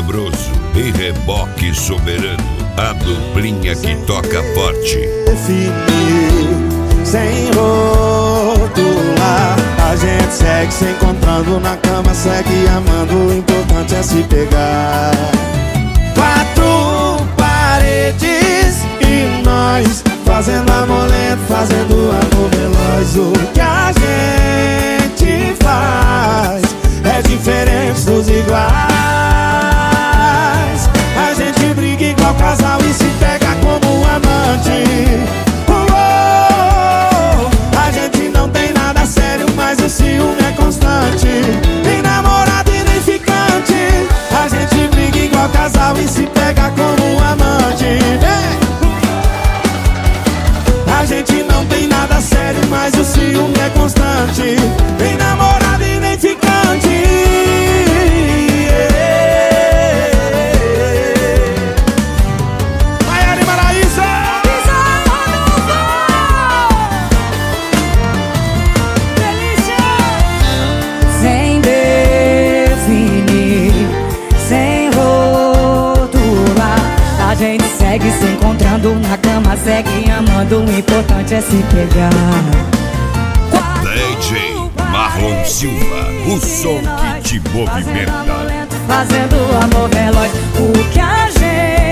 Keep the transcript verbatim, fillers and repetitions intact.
saboroso e reboque soberano. A duplinha que toca forte. Definir, sem rotular. A gente segue se encontrando na cama, segue amando. O importante é se pegar. Quatro paredes e nós fazendo amor lento, fazendo amor veloz. O que a gente faz é diferente dos iguais. A gente briga igual casal e se pega como um amante. Oh, oh, oh. A gente não tem nada sério, mas o ciúme é constante. Nem namorado e nem ficante. A gente briga igual casal e se pega como um amante. Vem! A gente não tem nada sério, mas o ciúme é constante. Nem namorado e nem ficante. Maiara e Maraísa! Delícia! Sem definir, sem rotular. A gente segue se encontrando na cama, segue amando. O importante é se pegar. D J Marlon Silva, o som que te movimenta. Fazendo amor veloz. O que a gente